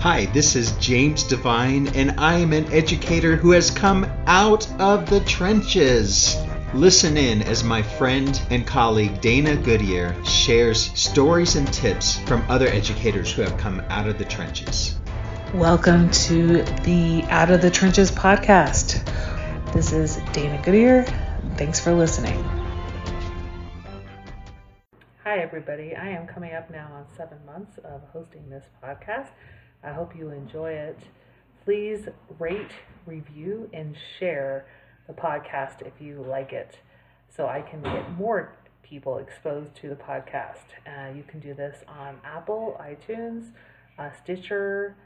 Hi, this is James Devine, and I am an educator who has come out of the trenches. Listen in as my friend and colleague Dana Goodyear shares stories and tips from other educators who have come out of the trenches. Welcome to the Out of the Trenches podcast. This is Dana Goodyear. Thanks for listening. Hi, everybody. I am coming up now on 7 months of hosting this podcast. I hope you enjoy it. Please rate, review, and share the podcast if you like it so I can get more people exposed to the podcast. You can do this on Apple, iTunes, Stitcher,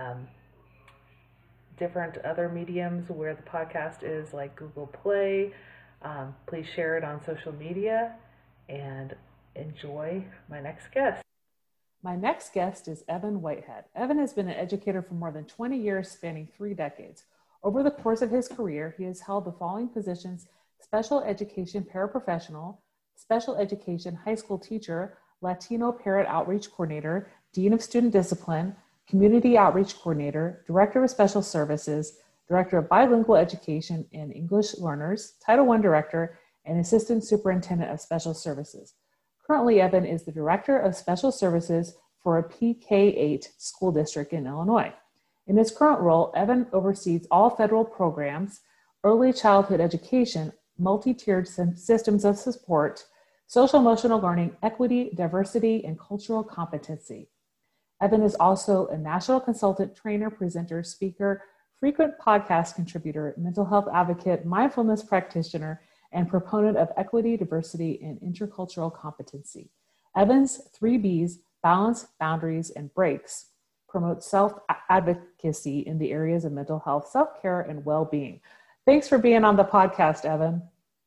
different other mediums where the podcast is, like Google Play. Please share it on social media and enjoy my next guest. My next guest is Evan Whitehead. Evan has been an educator for more than 20 years, spanning 3 decades. Over the course of his career, he has held the following positions: special education paraprofessional, special education high school teacher, Latino parent outreach coordinator, dean of student discipline, community outreach coordinator, director of special services, director of bilingual education and English learners, Title I director, and assistant superintendent of special services. Currently, Evan is the Director of Special Services for a PK-8 school district in Illinois. In his current role, Evan oversees all federal programs, early childhood education, multi-tiered systems of support, social emotional learning, equity, diversity, and cultural competency. Evan is also a national consultant, trainer, presenter, speaker, frequent podcast contributor, mental health advocate, mindfulness practitioner, and proponent of equity, diversity, and intercultural competency. Evan's 3 Bs, balance, boundaries, and breaks, promote self-advocacy in the areas of mental health, self-care, and well-being. Thanks for being on the podcast, Evan.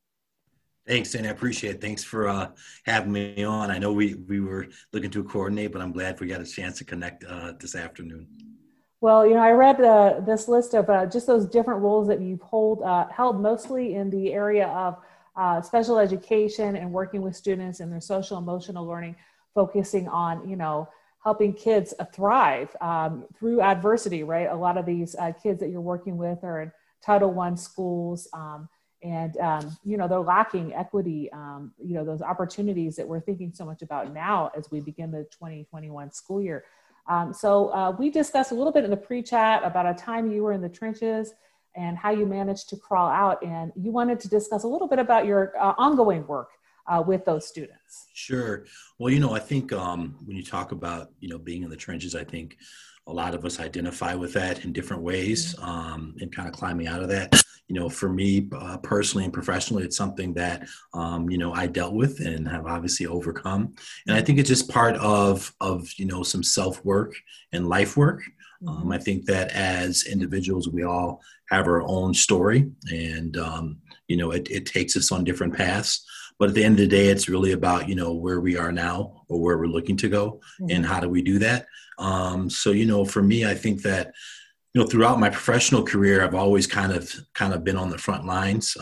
Thanks, and I appreciate it. Thanks for having me on. I know we were looking to coordinate, but I'm glad we got a chance to connect this afternoon. Well, I read this list of just those different roles that you've held mostly in the area of special education and working with students in their social emotional learning, focusing on, helping kids thrive through adversity, right? A lot of these kids that you're working with are in Title I schools, and they're lacking equity, those opportunities that we're thinking so much about now as we begin the 2021 school year. So we discussed a little bit in the pre-chat about a time you were in the trenches and how you managed to crawl out, and you wanted to discuss a little bit about your ongoing work with those students. Sure. Well, I think when you talk about, being in the trenches, I think a lot of us identify with that in different ways, and kind of climbing out of that. For me personally and professionally, it's something that, I dealt with and have obviously overcome. And I think it's just part of some self-work and life work. I think that as individuals, we all have our own story, and, it takes us on different paths. But at the end of the day, it's really about, where we are now or where we're looking to go, and how do we do that? So, for me, I think that, throughout my professional career, I've always kind of been on the front lines,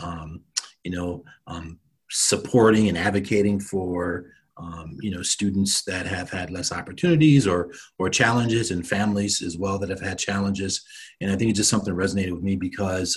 supporting and advocating for, students that have had less opportunities or challenges, and families as well that have had challenges. And I think it's just something that resonated with me because,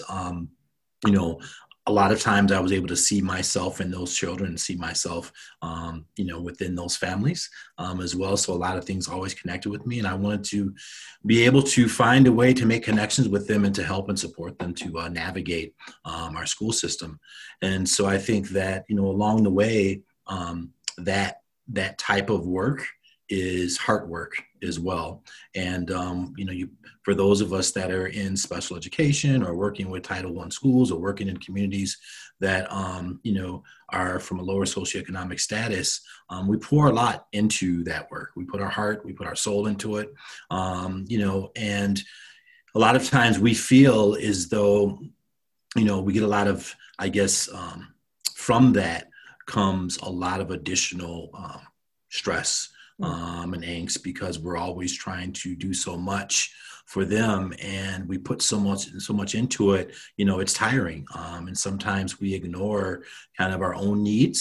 a lot of times I was able to see myself in those children, see myself, within those families as well. So a lot of things always connected with me, and I wanted to be able to find a way to make connections with them and to help and support them to navigate our school system. And so I think that, along the way, that type of work is heart work as well. And, for those of us that are in special education or working with Title I schools or working in communities that, are from a lower socioeconomic status, we pour a lot into that work. We put our heart, we put our soul into it, and a lot of times we feel as though, we get a lot of, from that comes a lot of additional stress and angst, because we're always trying to do so much for them, and we put so much into it. It's tiring, and sometimes we ignore kind of our own needs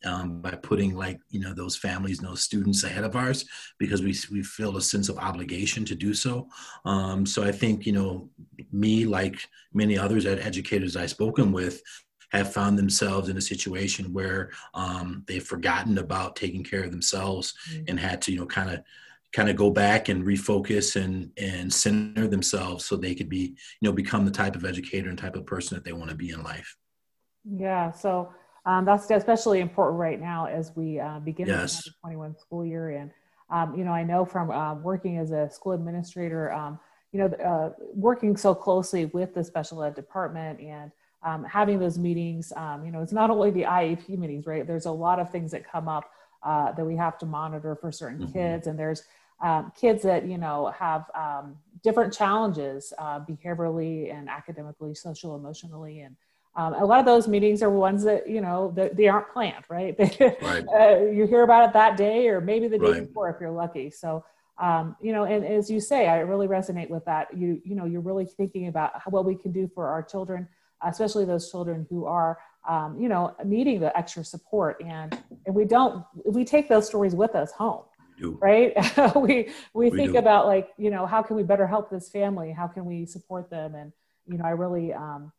by putting those families and those students ahead of ours, because we feel a sense of obligation to do so. So I think, me, like many others educators I've spoken with, have found themselves in a situation where they've forgotten about taking care of themselves, and had to, kind of go back and refocus and center themselves so they could be, become the type of educator and type of person that they want to be in life. Yeah. So that's especially important right now as we begin the Yes. 2021 school year. And, I know from working as a school administrator, working so closely with the special ed department and having those meetings, it's not only the IEP meetings, right? There's a lot of things that come up that we have to monitor for certain kids. And there's kids that, have different challenges behaviorally and academically, social, emotionally. And a lot of those meetings are ones that, that they aren't planned, right? Right. You hear about it that day or maybe the day Right. before if you're lucky. So, and as you say, I really resonate with that. You're really thinking about what we can do for our children, especially those children who are, needing the extra support. And we take those stories with us home. Right. we think about how can we better help this family? How can we support them? And, I really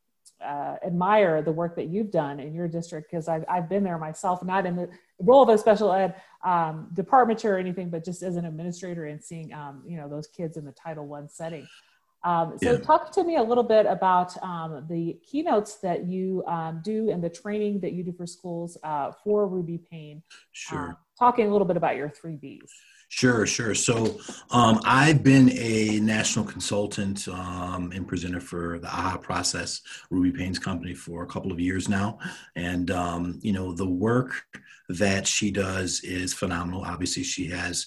admire the work that you've done in your district, because I've been there myself, not in the role of a special ed department chair or anything, but just as an administrator and seeing, those kids in the Title I setting. So talk to me a little bit about the keynotes that you do and the training that you do for schools for Ruby Paine. Sure. Talking a little bit about your 3 Bs. Sure. So I've been a national consultant and presenter for the AHA Process, Ruby Paine's company, for a couple of years now. And, the work that she does is phenomenal. Obviously, she has,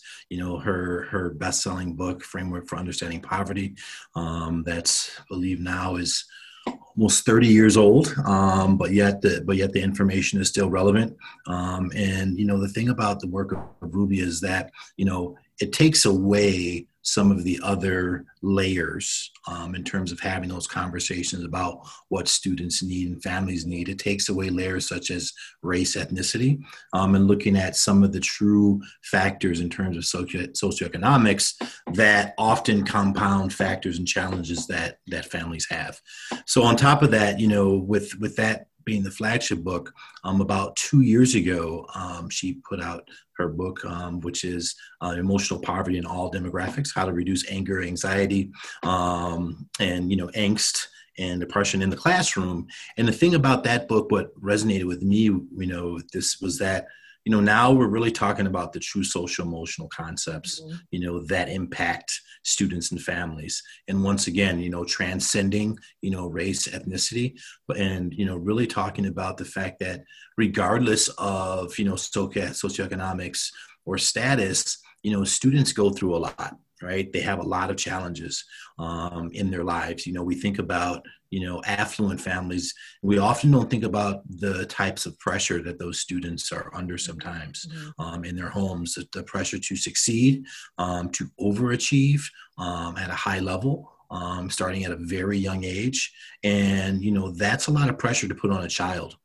her best-selling book, Framework for Understanding Poverty, that's, I believe now is almost 30 years old, but yet the information is still relevant. And the thing about the work of Ruby is that it takes away some of the other layers in terms of having those conversations about what students need and families need. It takes away layers such as race, ethnicity, and looking at some of the true factors in terms of socioeconomics that often compound factors and challenges that families have. So on top of that, with that being the flagship book, about 2 years ago, she put out her book, which is Emotional Poverty in All Demographics: How to Reduce Anger, Anxiety, and angst and depression in the classroom. And the thing about that book, what resonated with me, this was that, now we're really talking about the true social emotional concepts, that impact students and families. And once again, transcending, race, ethnicity, and, really talking about the fact that regardless of, socioeconomics or status, students go through a lot, right? They have a lot of challenges in their lives. We think about, affluent families. We often don't think about the types of pressure that those students are under sometimes in their homes, the pressure to succeed, to overachieve at a high level, starting at a very young age. And, that's a lot of pressure to put on a child.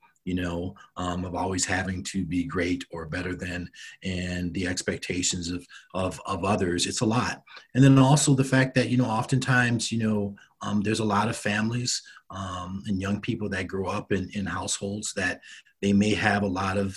Of always having to be great or better than, and the expectations of others. It's a lot. And then also the fact that, oftentimes, there's a lot of families and young people that grow up in households that they may have a lot of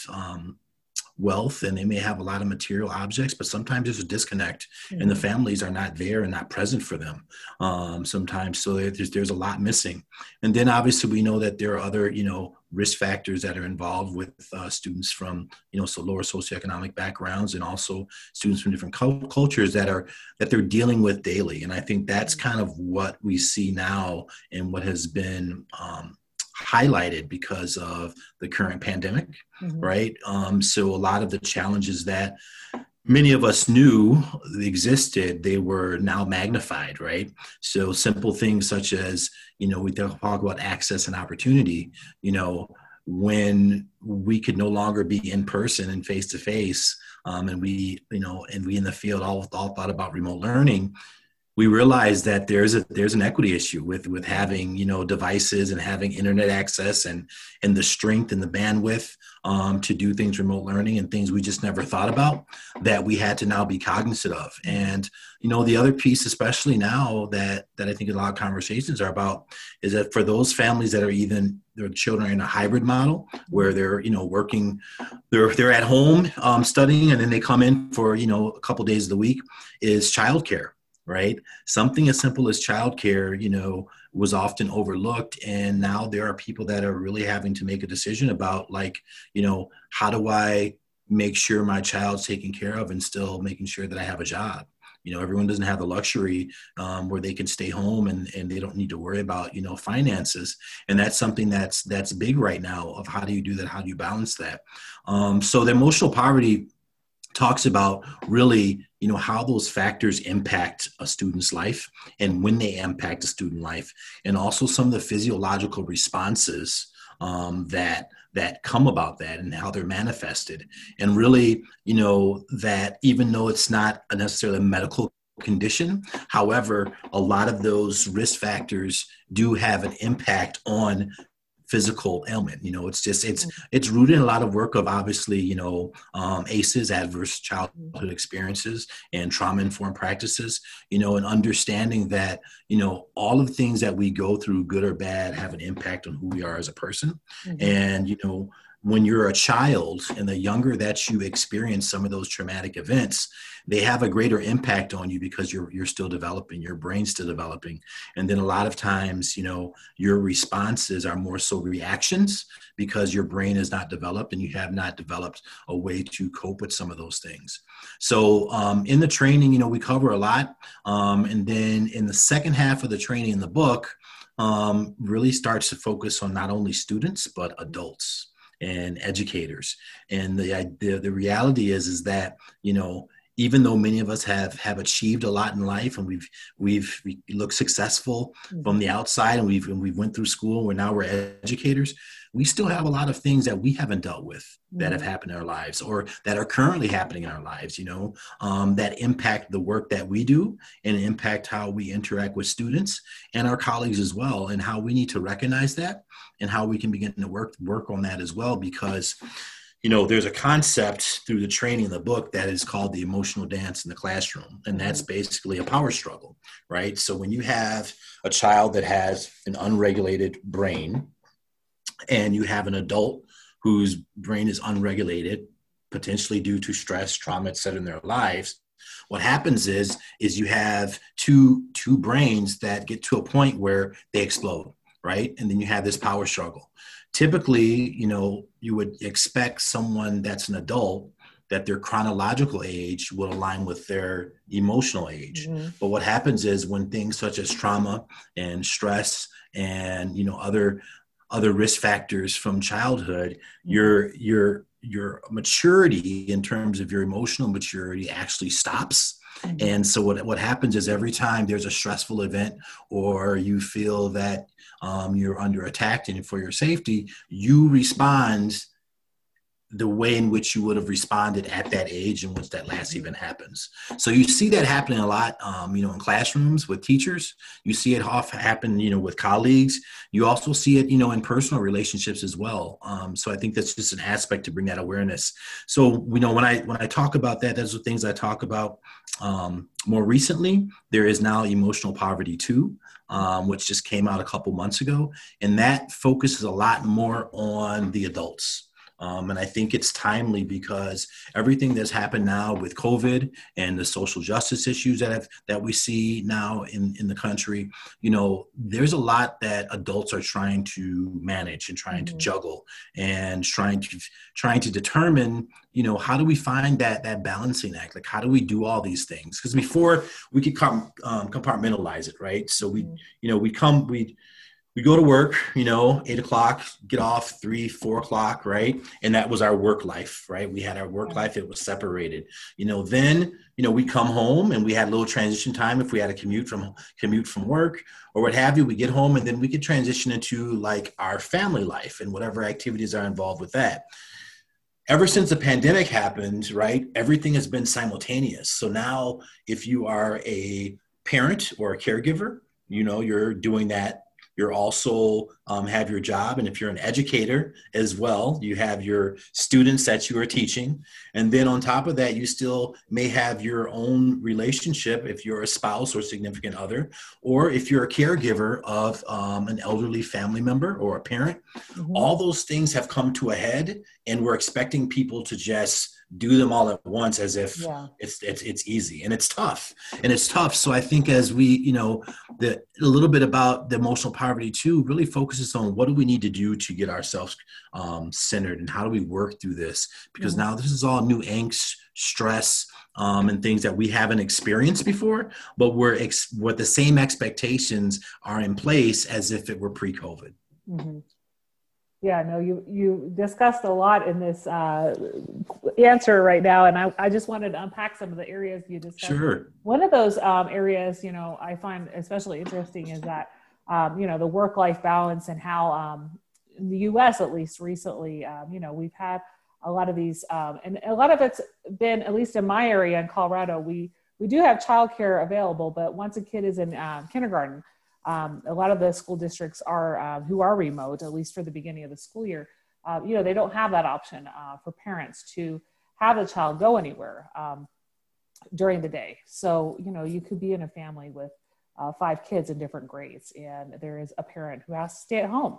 wealth and they may have a lot of material objects, but sometimes there's a disconnect and the families are not there and not present for them sometimes. So there's a lot missing. And then obviously we know that there are other, risk factors that are involved with students from, so lower socioeconomic backgrounds, and also students from different cultures that they're dealing with daily. And I think that's kind of what we see now and what has been highlighted because of the current pandemic, right? So a lot of the challenges that many of us knew existed, they were now magnified, right? So simple things such as, we talk about access and opportunity, when we could no longer be in person and face to face, and we in the field all thought about remote learning. we realize that there's an equity issue with having, devices and having internet access and the strength and the bandwidth to do things remote learning and things we just never thought about that we had to now be cognizant of. And the other piece, especially now that I think a lot of conversations are about, is that for those families that are even their children are in a hybrid model where they're working, they're at home studying, and then they come in for a couple of days of the week, is childcare. Right? Something as simple as childcare, was often overlooked. And now there are people that are really having to make a decision about how do I make sure my child's taken care of and still making sure that I have a job? Everyone doesn't have the luxury where they can stay home and they don't need to worry about, finances. And that's something that's big right now of how do you do that? How do you balance that? So the emotional poverty talks about really, how those factors impact a student's life and when they impact a student life, and also some of the physiological responses that come about that and how they're manifested. And really, that even though it's not necessarily a medical condition, however, a lot of those risk factors do have an impact on physical ailment. It's rooted in a lot of work of obviously, ACEs, adverse childhood experiences, and trauma-informed practices, and understanding that, all of the things that we go through, good or bad, have an impact on who we are as a person. Mm-hmm. And, when you're a child and the younger that you experience some of those traumatic events, they have a greater impact on you because you're still developing, your brain's still developing. And then a lot of times, your responses are more so reactions because your brain is not developed and you have not developed a way to cope with some of those things. So in the training, we cover a lot. And then in the second half of the training in the book, really starts to focus on not only students, but adults and educators. And the reality is that, even though many of us have achieved a lot in life and we look successful from the outside and we went through school and now we're educators, we still have a lot of things that we haven't dealt with that have happened in our lives or that are currently happening in our lives, that impact the work that we do and impact how we interact with students and our colleagues as well, and how we need to recognize that and how we can begin to work on that as well. Because there's a concept through the training in the book that is called the emotional dance in the classroom. And that's basically a power struggle, right? So when you have a child that has an unregulated brain and you have an adult whose brain is unregulated, potentially due to stress, trauma, et cetera, in their lives, what happens is you have two brains that get to a point where they explode, right? And then you have this power struggle. Typically, you would expect someone that's an adult that their chronological age will align with their emotional age. Mm-hmm. But what happens is when things such as trauma and stress and, other risk factors from childhood, your maturity in terms of your emotional maturity actually stops. Mm-hmm. And so what happens is every time there's a stressful event or you feel that you're under attack and for your safety, you respond the way in which you would have responded at that age in which that last event happens. So you see that happening a lot, in classrooms with teachers. You see it happen, with colleagues. You also see it, in personal relationships as well. So I think that's just an aspect to bring that awareness. So, when I talk about that, those are things I talk about more recently. There is now Emotional Poverty 2, which just came out a couple months ago. And that focuses a lot more on the adults. And I think it's timely because everything that's happened now with COVID and the social justice issues that we see now in the country, there's a lot that adults are trying to manage and trying to juggle and trying to determine, how do we find that balancing act? Like, how do we do all these things? Because before we could compartmentalize it, right? So we go to work, 8 o'clock, get off 3, 4 o'clock, right? And that was our work life, right? We had our work life, it was separated. Then, we come home and we had a little transition time if we had a commute from work or what have you. We get home and then we could transition into like our family life and whatever activities are involved with that. Ever since the pandemic happened, right, everything has been simultaneous. So now if you are a parent or a caregiver, you're doing that. You're also have your job. And if you're an educator as well, you have your students that you are teaching. And then on top of that, you still may have your own relationship if you're a spouse or significant other, or if you're a caregiver of an elderly family member or a parent. Mm-hmm. All those things have come to a head, and we're expecting people to just do them all at once as if it's easy, and it's tough. So I think as we, a little bit about the emotional poverty too, really focuses on what do we need to do to get ourselves centered, and how do we work through this? Because now this is all new angst, stress, and things that we haven't experienced before, but what the same expectations are in place as if it were pre-COVID. Mm-hmm. Yeah, no, you discussed a lot in this answer right now, and I just wanted to unpack some of the areas you discussed. Sure. One of those areas, I find especially interesting is that, the work-life balance, and how in the U.S. at least recently, we've had a lot of these, and a lot of it's been, at least in my area in Colorado, we do have childcare available, but once a kid is in kindergarten, a lot of the school districts are who are remote, at least for the beginning of the school year. They don't have that option for parents to have the child go anywhere during the day. So, you could be in a family with 5 kids in different grades, and there is a parent who has to stay at home.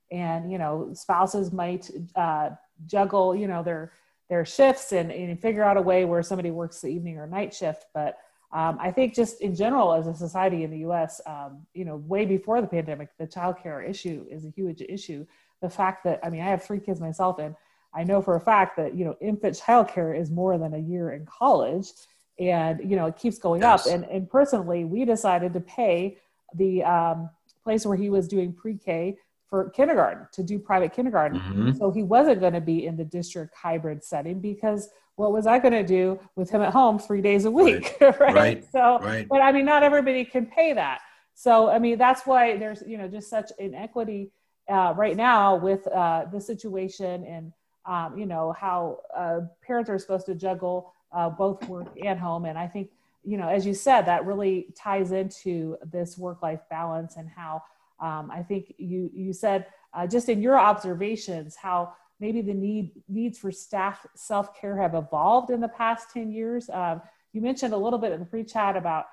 And, spouses might juggle, their shifts and figure out a way where somebody works the evening or night shift. But I think just in general, as a society in the U.S., way before the pandemic, the childcare issue is a huge issue. The fact that, I have 3 kids myself, and I know for a fact that, infant childcare is more than a year in college, and, it keeps going up. And personally, we decided to pay the place where he was doing pre-K for kindergarten, to do private kindergarten. Mm-hmm. So he wasn't going to be in the district hybrid setting, because what was I going to do with him at home 3 days a week? Right. So, but not everybody can pay that. So, that's why there's, just such inequity right now with the situation, and, how parents are supposed to juggle both work and home. And I think, as you said, that really ties into this work-life balance, and how I think you said, just in your observations, how maybe the needs for staff self-care have evolved in the past 10 years. You mentioned a little bit in the pre-chat about,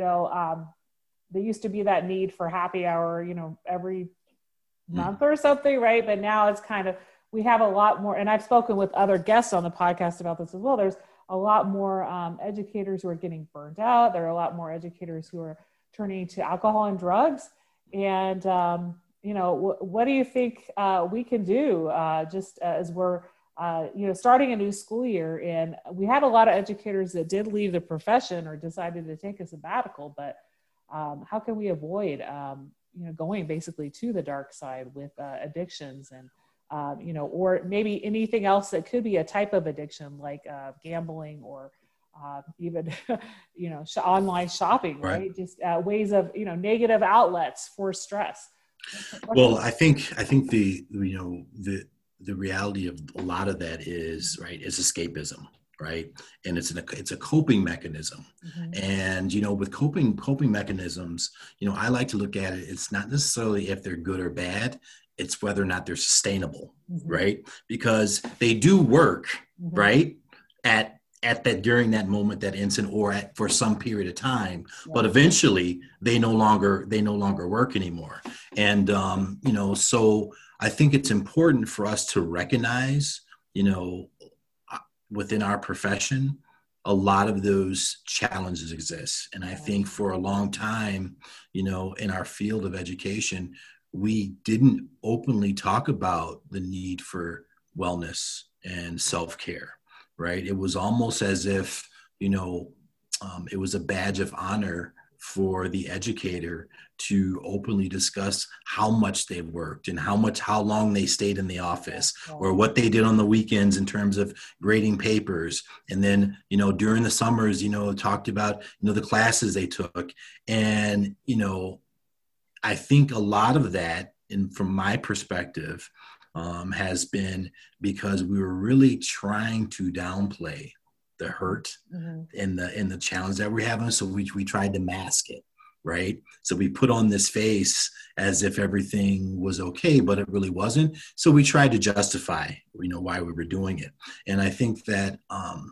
there used to be that need for happy hour, every month or something, right? But now it's kind of, we have a lot more, and I've spoken with other guests on the podcast about this as well. There's a lot more educators who are getting burnt out. There are a lot more educators who are turning to alcohol and drugs. And, what do you think we can do just as we're, starting a new school year? And we had a lot of educators that did leave the profession or decided to take a sabbatical, but how can we avoid, going basically to the dark side with addictions, and, or maybe anything else that could be a type of addiction, like gambling, or even, online shopping, right? Just ways of, negative outlets for stress. Well, I think the reality of a lot of that is escapism, right? And it's a coping mechanism. Mm-hmm. And, with coping mechanisms, I like to look at it. It's not necessarily if they're good or bad, it's whether or not they're sustainable, mm-hmm. right? Because they do work, mm-hmm. right? At that, during that moment, that instant, or for some period of time, but eventually they no longer work anymore. And, so I think it's important for us to recognize, within our profession, a lot of those challenges exist. And I think for a long time, in our field of education, we didn't openly talk about the need for wellness and self-care. Right. It was almost as if, it was a badge of honor for the educator to openly discuss how much they worked and how long they stayed in the office, or what they did on the weekends in terms of grading papers. And then, during the summers, talked about, the classes they took. And, I think a lot of that, and from my perspective, has been because we were really trying to downplay the hurt Mm-hmm. and the challenge that we're having. So we tried to mask it, right? So we put on this face as if everything was okay, but it really wasn't. So we tried to justify, why we were doing it. And I think that,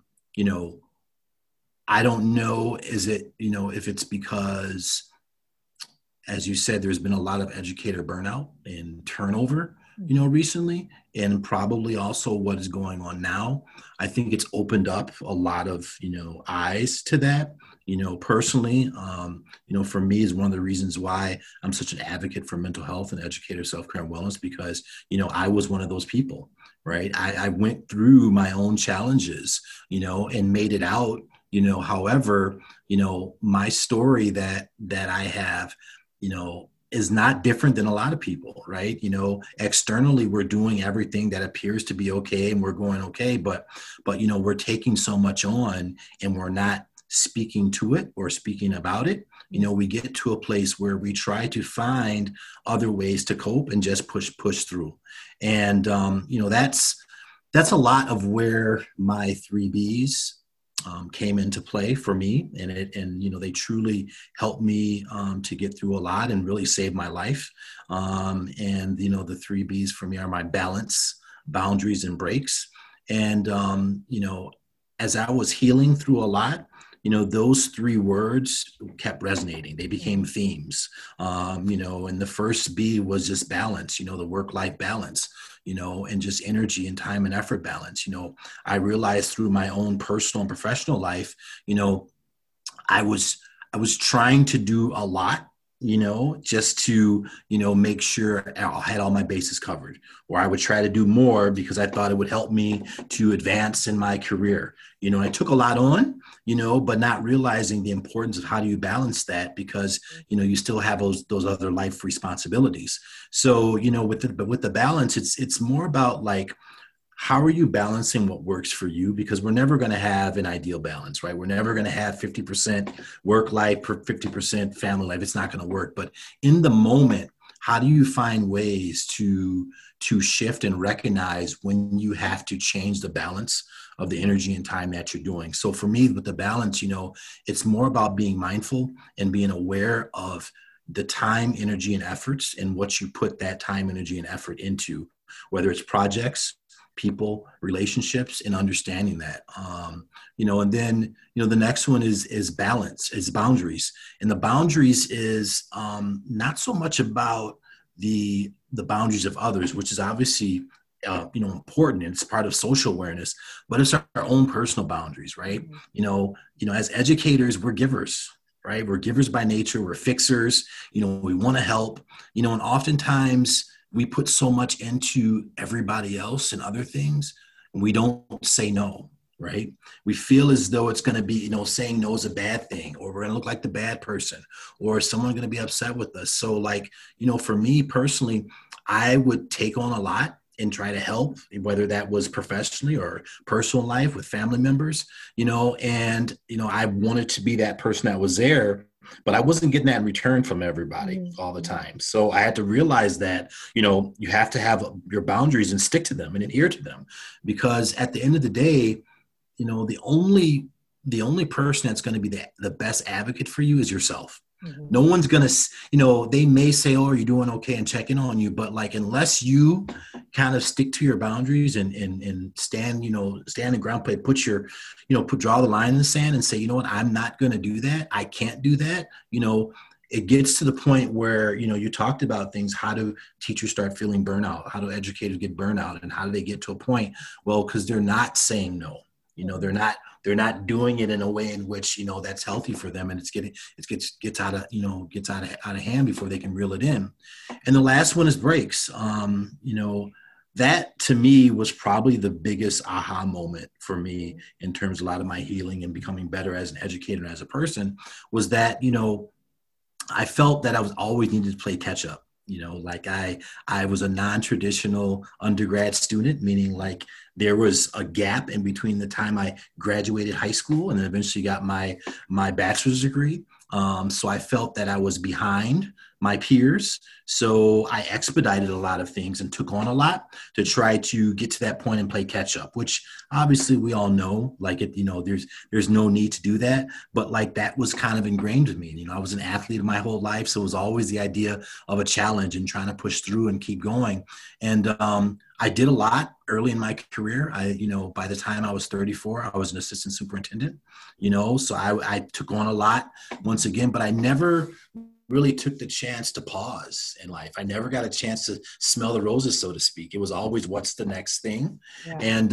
I don't know, is it, if it's because, as you said, there's been a lot of educator burnout and turnover, recently, and probably also what is going on now. I think it's opened up a lot of, eyes to that. Personally, for me is one of the reasons why I'm such an advocate for mental health and educator self-care and wellness, because, I was one of those people, right? I went through my own challenges, and made it out, however, my story that I have, is not different than a lot of people, right? Externally, we're doing everything that appears to be okay and we're going okay, but, we're taking so much on and we're not speaking to it or speaking about it. We get to a place where we try to find other ways to cope and just push through. And, that's a lot of where my 3Bs came into play for me, and they truly helped me to get through a lot and really save my life. And the 3Bs for me are my balance, boundaries, and breaks. And as I was healing through a lot, those 3 words kept resonating. They became themes. And the first B was just balance, the work-life balance, and just energy and time and effort balance. I realized through my own personal and professional life, I was trying to do a lot, just to, make sure I had all my bases covered, or I would try to do more because I thought it would help me to advance in my career. I took a lot on, but not realizing the importance of how do you balance that, because, you still have those other life responsibilities. So, with the balance, it's more about like, how are you balancing what works for you? Because we're never going to have an ideal balance, right? We're never going to have 50% work life, 50% family life. It's not going to work. But in the moment, how do you find ways to shift and recognize when you have to change the balance of the energy and time that you're doing? So for me, with the balance, it's more about being mindful and being aware of the time, energy, and efforts, and what you put that time, energy, and effort into, whether it's projects, people, relationships, and understanding that. And then, the next one is balance, is boundaries. And the boundaries is not so much about the boundaries of others, which is obviously, important, and it's part of social awareness, but it's our own personal boundaries, right? As educators, we're givers, right? We're givers by nature. We're fixers, we want to help, and oftentimes, we put so much into everybody else and other things, and we don't say no, right? We feel as though it's going to be, saying no is a bad thing, or we're going to look like the bad person, or someone's going to be upset with us. So like, for me personally, I would take on a lot and try to help, whether that was professionally or personal life with family members, and, I wanted to be that person that was there, but I wasn't getting that in return from everybody all the time. So I had to realize that, you have to have your boundaries and stick to them and adhere to them, because at the end of the day, the only person that's going to be the best advocate for you is yourself. Mm-hmm. No one's going to, they may say, oh, are you doing okay, and check in on you. But like, unless you kind of stick to your boundaries and stand in ground play, draw the line in the sand and say, I'm not going to do that. I can't do that. It gets to the point where, you talked about things. How do teachers start feeling burnout? How do educators get burnout? And how do they get to a point? Well, because they're not saying no. They're not doing it in a way in which, that's healthy for them, and it gets out of hand before they can reel it in. And the last one is breaks. That to me was probably the biggest aha moment for me in terms of a lot of my healing and becoming better as an educator and as a person, was that, I felt that I was always needed to play catch up. Like I was a non-traditional undergrad student, meaning like there was a gap in between the time I graduated high school and then eventually got my bachelor's degree. So I felt that I was behind my peers. So I expedited a lot of things and took on a lot to try to get to that point and play catch up, which obviously we all know, like it, there's no need to do that. But like that was kind of ingrained with me. I was an athlete my whole life. So it was always the idea of a challenge and trying to push through and keep going. And I did a lot early in my career. By the time I was 34, I was an assistant superintendent, so I took on a lot once again, but I never really took the chance to pause in life. I never got a chance to smell the roses, so to speak. It was always, what's the next thing? Yeah. And,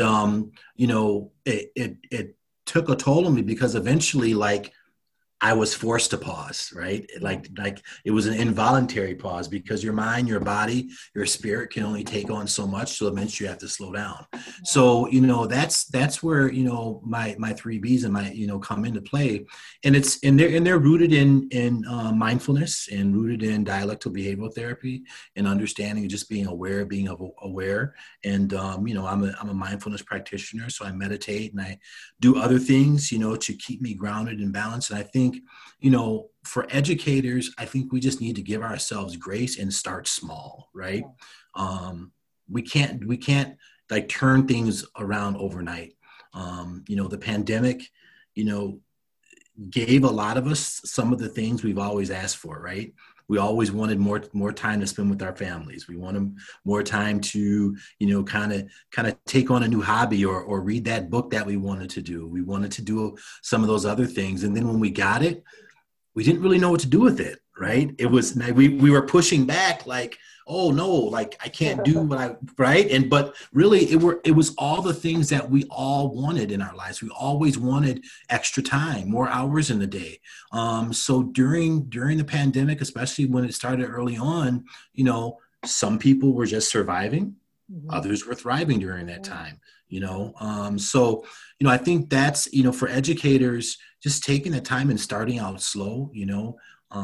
it took a toll on me because eventually, like, I was forced to pause, right? Like it was an involuntary pause because your mind, your body, your spirit can only take on so much. So eventually you have to slow down. Yeah. So, that's where, my 3Bs and my, come into play. And they're rooted in mindfulness and rooted in dialectical behavioral therapy and understanding, just being aware, And, I'm a mindfulness practitioner. So I meditate and I do other things, to keep me grounded and balanced. And I think, for educators, I think we just need to give ourselves grace and start small, right? We can't like turn things around overnight. The pandemic, gave a lot of us some of the things we've always asked for, right? We always wanted more time to spend with our families. We wanted more time to, kind of take on a new hobby or read that book that we wanted to do. We wanted to do some of those other things. And then when we got it, we didn't really know what to do with it, right? It was, we were pushing back like, oh no, like I can't do what right? But really it was all the things that we all wanted in our lives. We always wanted extra time, more hours in the day. So during the pandemic, especially when it started early on, some people were just surviving, others were thriving during that time, So, I think that's, for educators, just taking the time and starting out slow, you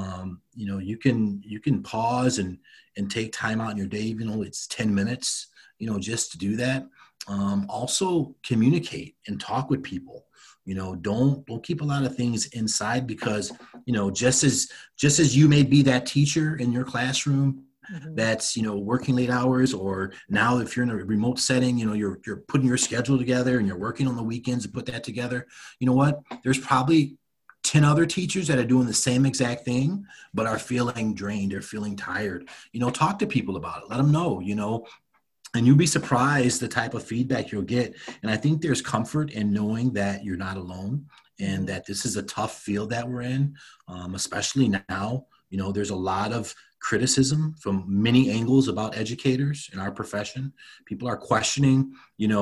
can pause and take time out in your day, even though it's 10 minutes, just to do that. Also communicate and talk with people. Don't keep a lot of things inside because, just as you may be that teacher in your classroom, that's, working late hours, or now if you're in a remote setting, you're putting your schedule together and you're working on the weekends to put that together. You know what? There's probably 10 other teachers that are doing the same exact thing, but are feeling drained or feeling tired. Talk to people about it. Let them know, and you'll be surprised the type of feedback you'll get. And I think there's comfort in knowing that you're not alone and that this is a tough field that we're in, especially now. There's a lot of criticism from many angles about educators in our profession. People are questioning,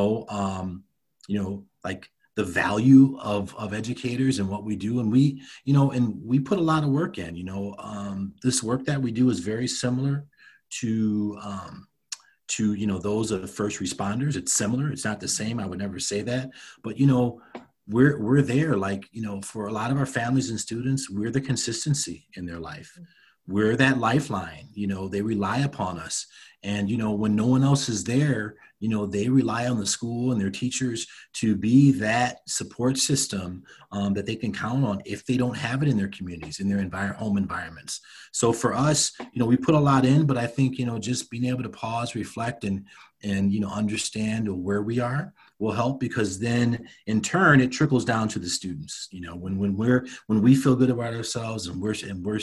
like the value of educators and what we do. And we put a lot of work in, this work that we do is very similar to those of the first responders. It's similar. It's not the same. I would never say that, but, we're there, like, for a lot of our families and students, we're the consistency in their life. We're that lifeline, they rely upon us. And, when no one else is there, they rely on the school and their teachers to be that support system that they can count on if they don't have it in their communities, in their home environments. So for us, we put a lot in, but I think, just being able to pause, reflect, and understand where we are will help, because then in turn it trickles down to the students. When we feel good about ourselves and we're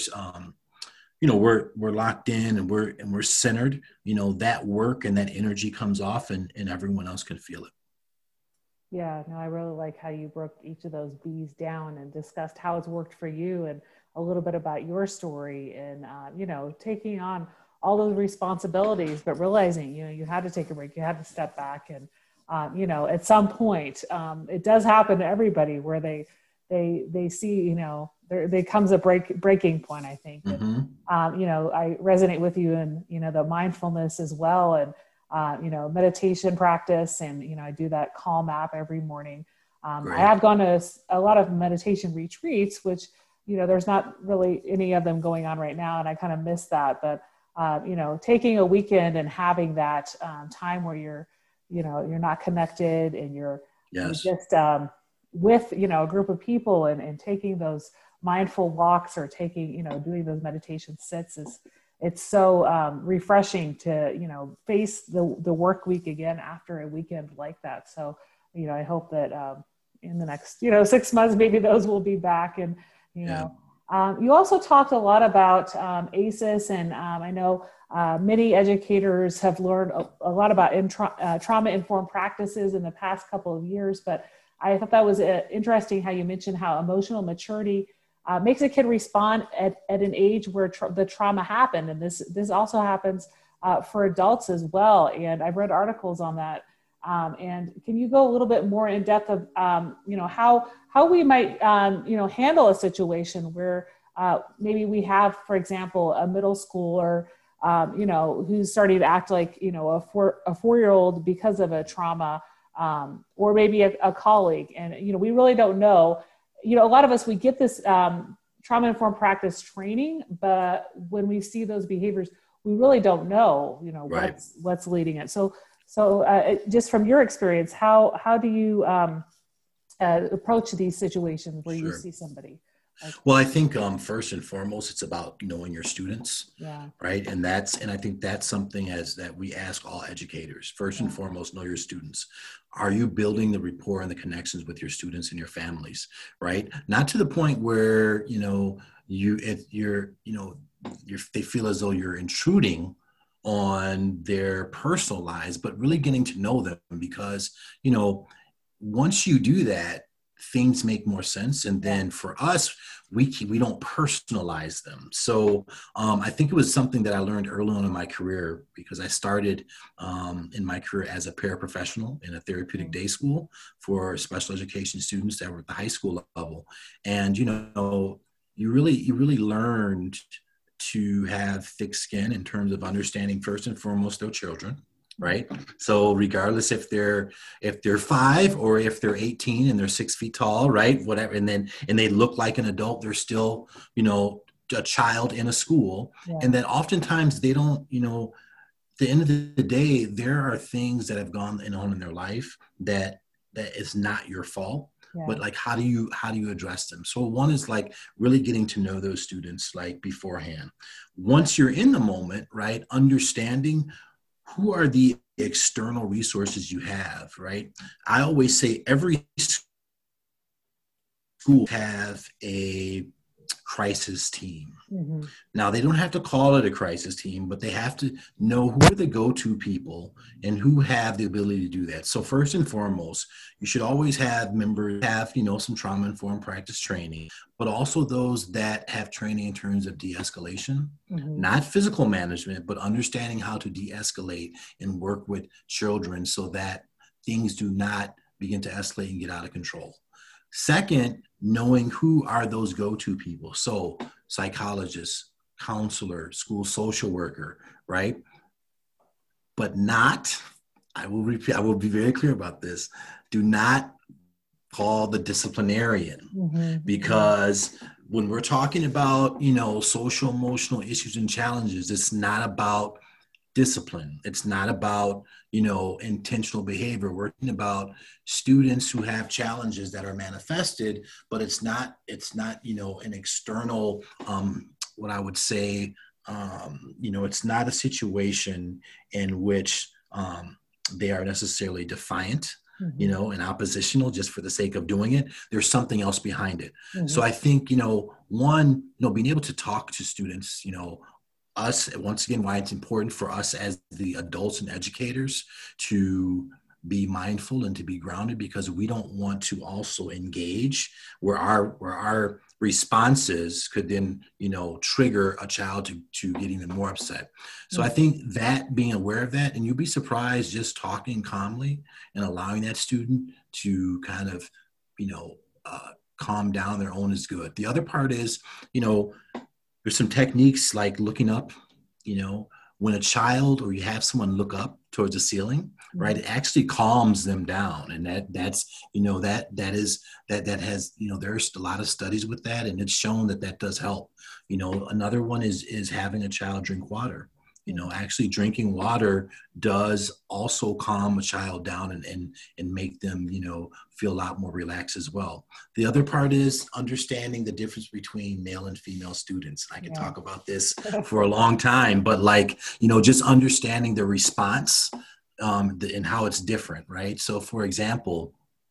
locked in and we're centered, that work and that energy comes off and everyone else can feel it. Yeah, no, I really like how you broke each of those B's down and discussed how it's worked for you and a little bit about your story and, taking on all those responsibilities, but realizing, you had to take a break, you had to step back. And, at some point, it does happen to everybody where they see, there comes a breaking point, I think. Mm-hmm. And, I resonate with you and, the mindfulness as well. And, meditation practice. And, I do that Calm app every morning. I have gone to a lot of meditation retreats, which, there's not really any of them going on right now. And I kind of miss that. But, taking a weekend and having that time where you're not connected and you're just, with, a group of people and taking those mindful walks or taking, doing those meditation sits it's so refreshing to, face the work week again after a weekend like that. So, I hope that in the next, 6 months, maybe those will be back. And, you also talked a lot about ACEs, and I know many educators have learned a lot about trauma-informed practices in the past couple of years, but I thought that was interesting how you mentioned how emotional maturity makes a kid respond at an age where the trauma happened. And this also happens for adults as well. And I've read articles on that. And can you go a little bit more in depth of, how we might, handle a situation where maybe we have, for example, a middle schooler, who's starting to act like, a 4-year-old because of a trauma, or maybe a colleague. And, we really don't know. A lot of us, we get this trauma-informed practice training, but when we see those behaviors, we really don't know, Right. what's leading it. So just from your experience, how do you approach these situations where you Sure. see somebody? Well, I think first and foremost, it's about knowing your students, Yeah. right? And I think that's something that we ask all educators. First and foremost, know your students. Are you building the rapport and the connections with your students and your families, right? Not to the point where they feel as though you're intruding on their personal lives, but really getting to know them, because once you do that, things make more sense. And then for us, we don't personalize them. So I think it was something that I learned early on in my career, because I started in my career as a paraprofessional in a therapeutic day school for special education students that were at the high school level. And, you really learned to have thick skin in terms of understanding first and foremost their children. Right. So regardless if they're 5 or if they're 18 and they're 6 feet tall, right, whatever, and they look like an adult, they're still, a child in a school. Yeah. And that oftentimes they don't, at the end of the day, there are things that have gone on in their life that is not your fault. Yeah. But like, how do you address them? So one is like really getting to know those students like beforehand. Once you're in the moment, right, understanding who are the external resources you have, right? I always say every school have a crisis team. Mm-hmm. Now, they don't have to call it a crisis team, but they have to know who are the go-to people and who have the ability to do that. So first and foremost, you should always have members have, some trauma-informed practice training, but also those that have training in terms of de-escalation, not physical management, but understanding how to de-escalate and work with children so that things do not begin to escalate and get out of control. Second, knowing who are those go-to people. So psychologist, counselor, school social worker, right? But not, I will repeat, I will be very clear about this. Do not call the disciplinarian, because when we're talking about, social emotional issues and challenges, it's not about discipline. It's not about, intentional behavior. We're talking about students who have challenges that are manifested, but it's not, an external, what I would say, it's not a situation in which they are necessarily defiant, and oppositional just for the sake of doing it. There's something else behind it. So I think, one, being able to talk to students, us, once again, why it's important for us as the adults and educators to be mindful and to be grounded, because we don't want to also engage where our responses could then, trigger a child to get even more upset. So I think that being aware of that, and you'll be surprised just talking calmly and allowing that student to kind of, calm down their own is good. The other part is, there's some techniques like looking up, when a child or you have someone look up towards the ceiling, right, it actually calms them down. And that's that has, there's a lot of studies with that, and it's shown that does help. Another one is having a child drink water, Actually drinking water does also calm a child down and make them, feel a lot more relaxed as well. The other part is understanding the difference between male and female students. I could talk about this for a long time, but just understanding the response and how it's different, right? So for example,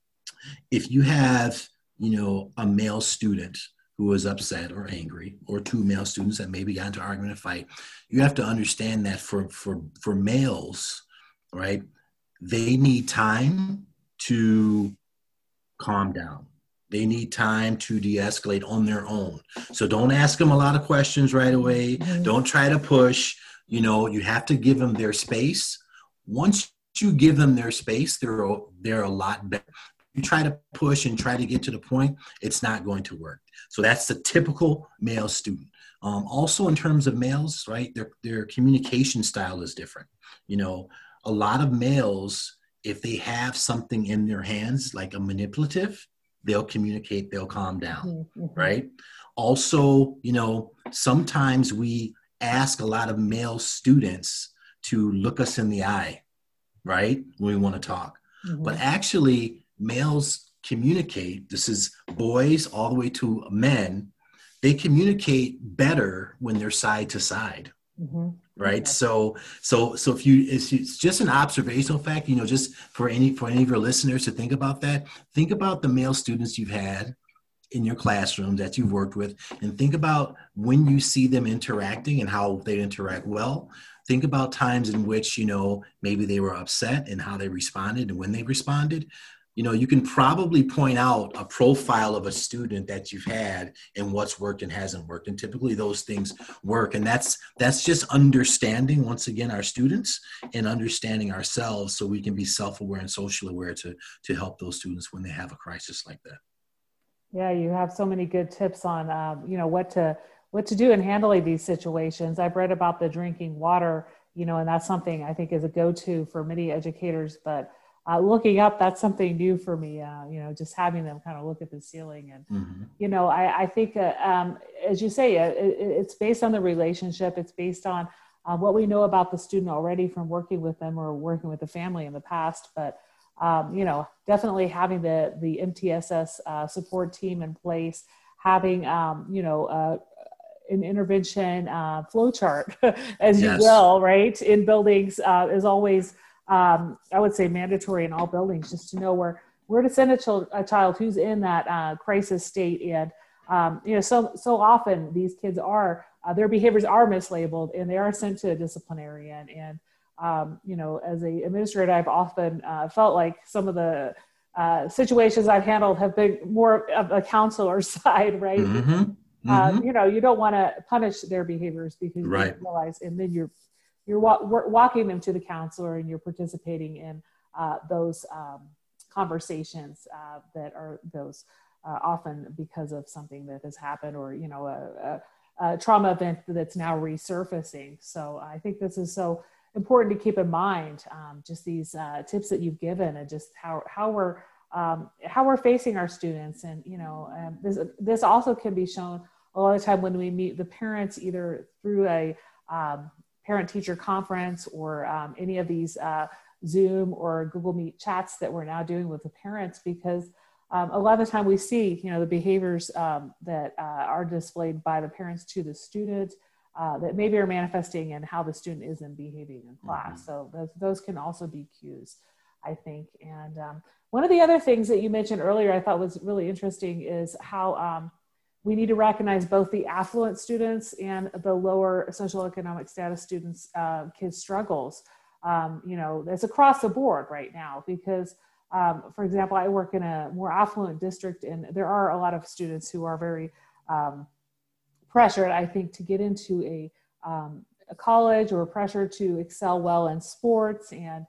if you have, a male student who is upset or angry, or two male students that maybe got into an argument or fight, you have to understand that for males, right, they need time to calm down. They need time to de-escalate on their own. So don't ask them a lot of questions right away. Don't try to push. You have to give them their space. Once you give them their space, they're a lot better. You try to push and try to get to the point, it's not going to work. So that's the typical male student. Also in terms of males, right, their communication style is different. A lot of males, if they have something in their hands, like a manipulative, they'll communicate, they'll calm down, right? Also, sometimes we ask a lot of male students to look us in the eye, right, when we want to talk. But actually, males communicate, this is boys all the way to men, they communicate better when they're side to side, right? So if it's just an observational fact, just for any of your listeners to think about that, think about the male students you've had in your classroom that you've worked with, and think about when you see them interacting and how they interact well. Think about times in which, maybe they were upset and how they responded and when they responded. You can probably point out a profile of a student that you've had and what's worked and hasn't worked. And typically those things work. And that's just understanding, once again, our students and understanding ourselves so we can be self-aware and socially aware to help those students when they have a crisis like that. Yeah, you have so many good tips on, what to do in handling these situations. I've read about the drinking water, and that's something I think is a go-to for many educators, but looking up, that's something new for me, just having them kind of look at the ceiling. And, I think, as you say, it's based on the relationship. It's based on what we know about the student already from working with them or working with the family in the past. But, definitely having the MTSS support team in place, having, an intervention flow chart, as you will, right, in buildings is always, I would say, mandatory in all buildings, just to know where to send a child who's in that crisis state. And so often these kids their behaviors are mislabeled and they are sent to a disciplinarian. And as an administrator, I've often felt like some of the situations I've handled have been more of a counselor side, right? You don't want to punish their behaviors because you realize, and then you're walking them to the counselor and you're participating in those conversations that are those often because of something that has happened or, a trauma event that's now resurfacing. So I think this is so important to keep in mind, just these tips that you've given and just how we're facing our students. And, this also can be shown a lot of the time when we meet the parents, either through a parent-teacher conference or any of these Zoom or Google Meet chats that we're now doing with the parents, because a lot of the time we see, the behaviors that are displayed by the parents to the student that maybe are manifesting in how the student isn't behaving in class. So those can also be cues, I think. And one of the other things that you mentioned earlier I thought was really interesting is how we need to recognize both the affluent students and the lower socioeconomic status students, kids' struggles. It's across the board right now because, for example, I work in a more affluent district and there are a lot of students who are very pressured, I think, to get into a college or pressure to excel well in sports. And,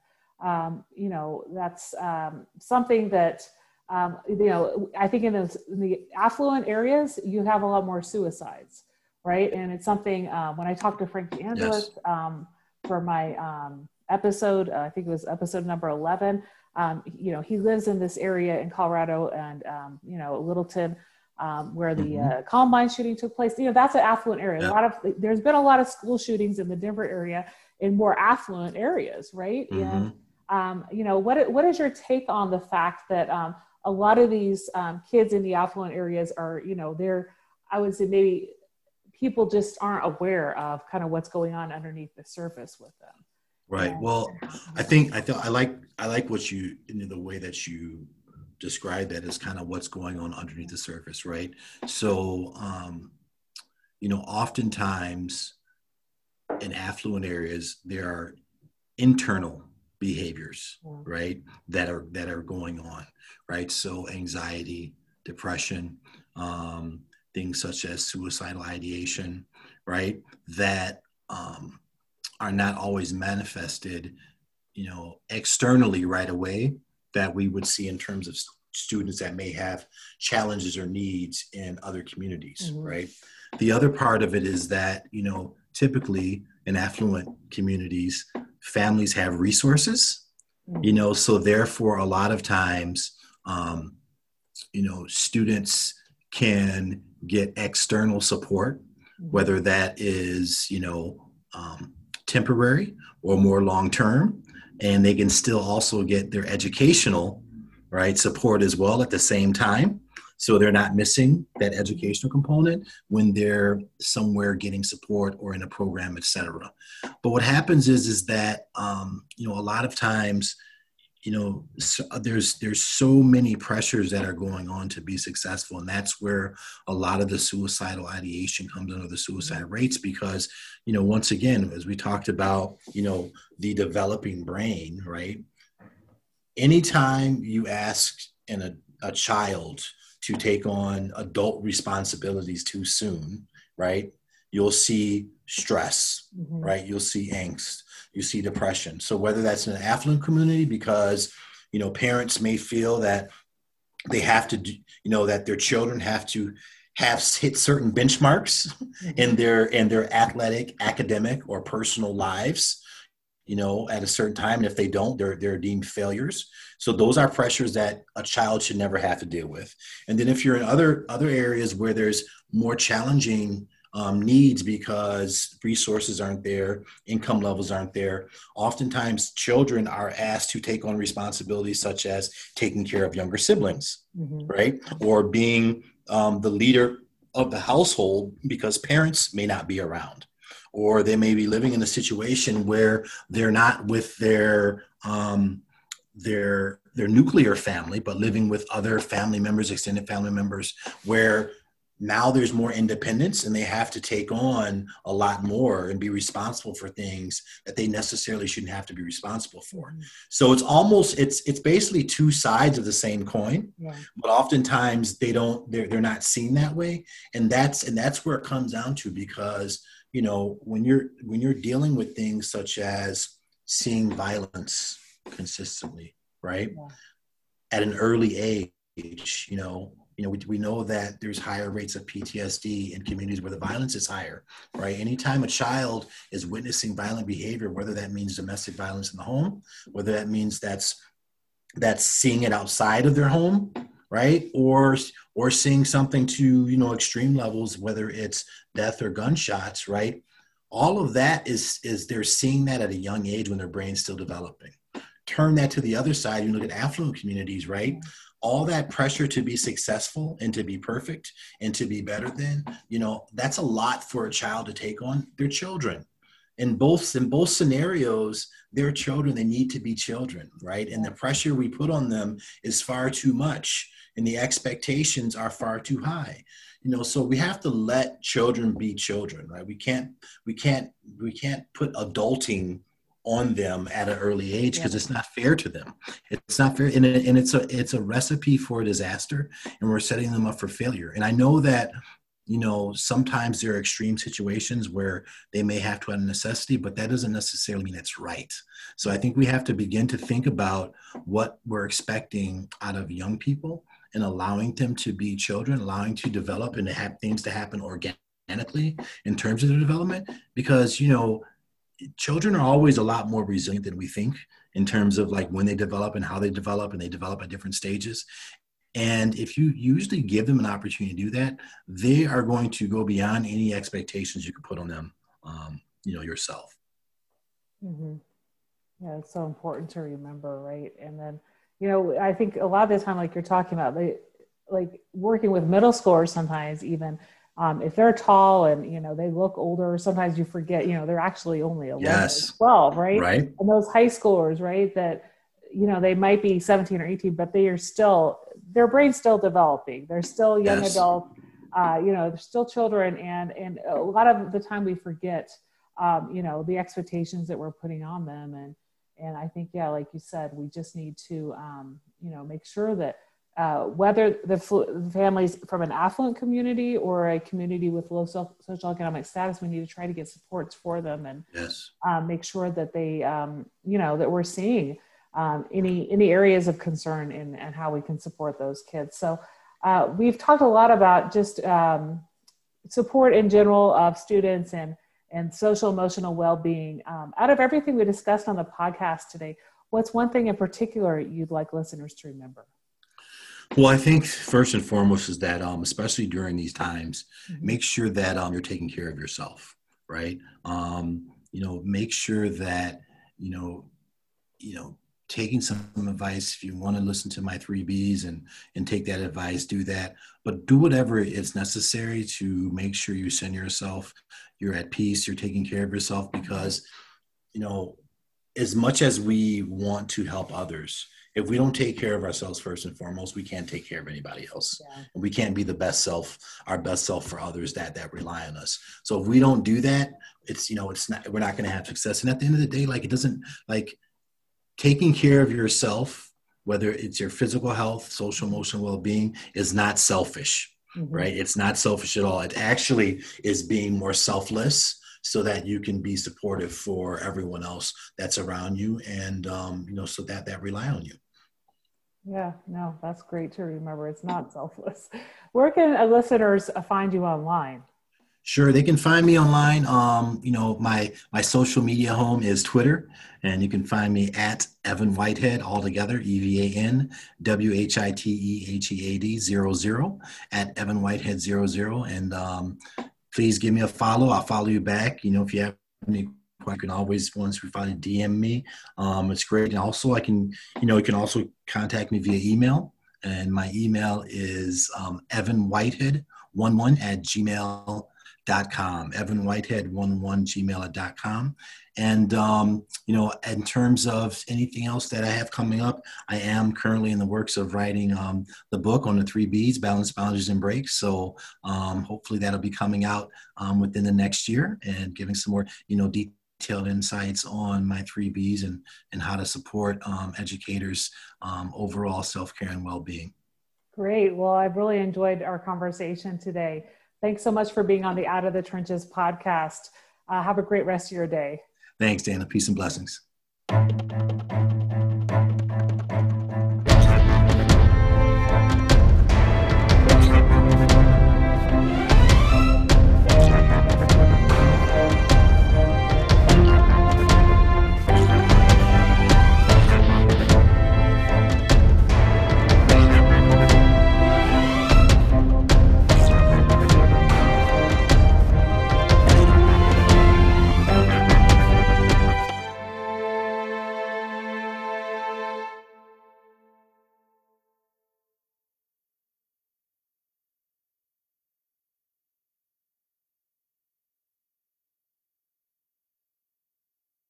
that's something that, I think in the affluent areas, you have a lot more suicides, right? And it's something, when I talked to Frank DeAngelis for my episode, I think it was episode number 11, he lives in this area in Colorado and, Littleton, where the Columbine shooting took place. That's an affluent area. Yeah. There's been a lot of school shootings in the Denver area in more affluent areas, right? Mm-hmm. And what is your take on the fact that a lot of these kids in the affluent areas are, I would say maybe people just aren't aware of kind of what's going on underneath the surface with them. Right. Well, I like what the way that you describe that as kind of what's going on underneath the surface, right? So, oftentimes in affluent areas, there are internal behaviors, right, that are going on, right? So anxiety, depression, things such as suicidal ideation, right, that are not always manifested, externally right away, that we would see in terms of students that may have challenges or needs in other communities, right? The other part of it is that, typically in affluent communities, families have resources, so therefore a lot of times, students can get external support, whether that is, temporary or more long-term, and they can still also get their educational, right, support as well at the same time. So they're not missing that educational component when they're somewhere getting support or in a program, et cetera. But what happens is that, a lot of times, there's so many pressures that are going on to be successful. And that's where a lot of the suicidal ideation comes under the suicide rates, because, once again, as we talked about, the developing brain, right? Anytime you ask a child to take on adult responsibilities too soon, right, you'll see stress, right? You'll see angst, you see depression. So whether that's in an affluent community, because, parents may feel that they have to, that their children have to hit certain benchmarks in their athletic, academic, or personal lives, at a certain time. And if they don't, they're deemed failures. So those are pressures that a child should never have to deal with. And then if you're in other areas where there's more challenging needs because resources aren't there, income levels aren't there, oftentimes children are asked to take on responsibilities such as taking care of younger siblings, right? Or being the leader of the household because parents may not be around, or they may be living in a situation where they're not with their nuclear family, but living with other family members, extended family members, where now there's more independence and they have to take on a lot more and be responsible for things that they necessarily shouldn't have to be responsible for. So it's basically two sides of the same coin, but oftentimes they're not seen that way. And that's where it comes down to, because, when you're dealing with things such as seeing violence consistently, right? At an early age, we know that there's higher rates of PTSD in communities where the violence is higher, right? Anytime a child is witnessing violent behavior, whether that means domestic violence in the home, whether that means that's seeing it outside of their home, right? Or seeing something to, extreme levels, whether it's death or gunshots, right? All of that is they're seeing that at a young age when their brain's still developing. Turn that to the other side, you look at affluent communities, right? All that pressure to be successful and to be perfect and to be better than, that's a lot for a child to take on. They're children. In both scenarios, they're children. They need to be children, right? And the pressure we put on them is far too much, and the expectations are far too high. So we have to let children be children, right? We can't put adulting on them at an early age, because it's not fair to them. It's not fair. And it's a recipe for disaster, and we're setting them up for failure. And I know that, sometimes there are extreme situations where they may have to out of necessity, but that doesn't necessarily mean it's right. So I think we have to begin to think about what we're expecting out of young people and allowing them to be children, allowing to develop and to have things to happen organically in terms of their development, because, children are always a lot more resilient than we think in terms of like when they develop and how they develop, and they develop at different stages. And if you usually give them an opportunity to do that, they are going to go beyond any expectations you could put on them, yourself. Mm-hmm. Yeah, it's so important to remember, right? And then, I think a lot of the time, like you're talking about, like working with middle schoolers sometimes even, if they're tall and, they look older, sometimes you forget, they're actually only 11 Yes. or 12, right? Right. And those high schoolers, right, that, they might be 17 or 18, but they are still, their brain's still developing. They're still young Yes. adults, they're still children. And a lot of the time we forget, the expectations that we're putting on them. And I think, yeah, like you said, we just need to, make sure that whether the families from an affluent community or a community with low social economic status, we need to try to get supports for them and yes. Make sure that they, that we're seeing any areas of concern and how we can support those kids. So we've talked a lot about just support in general of students and social emotional well-being. Out of everything we discussed on the podcast today, what's one thing in particular you'd like listeners to remember? Well, I think first and foremost is that, especially during these times, make sure that you're taking care of yourself, right? Make sure that, taking some advice, if you want to listen to my 3Bs and take that advice, do that, but do whatever is necessary to make sure you send yourself, you're at peace, you're taking care of yourself, because, as much as we want to help others, if we don't take care of ourselves first and foremost, we can't take care of anybody else. Yeah. And we can't be the best self, our best self for others that rely on us. So if we don't do that, we're not going to have success. And at the end of the day, it doesn't, taking care of yourself, whether it's your physical health, social, emotional well-being, is not selfish, right? It's not selfish at all. It actually is being more selfless so that you can be supportive for everyone else that's around you and, so that rely on you. Yeah, no, that's great to remember. It's not selfless. Where can listeners find you online? Sure, they can find me online. My social media home is Twitter, and you can find me at Evan Whitehead, all together, EVAN WHITEHEAD 00 at Evan Whitehead 00. And please give me a follow. I'll follow you back. If you have any, you can always, once we finally DM me. It's great. And also you can also contact me via email. And my email is evanwhitehead11@gmail.com. evanwhitehead11@gmail.com. And, in terms of anything else that I have coming up, I am currently in the works of writing the book on the 3Bs, Balance, Boundaries, and Breaks. So hopefully that'll be coming out within the next year and giving some more, detailed insights on my 3Bs and how to support educators' overall self-care and well-being. Great. Well, I've really enjoyed our conversation today. Thanks so much for being on the Out of the Trenches podcast. Have a great rest of your day. Thanks, Dana. Peace and blessings.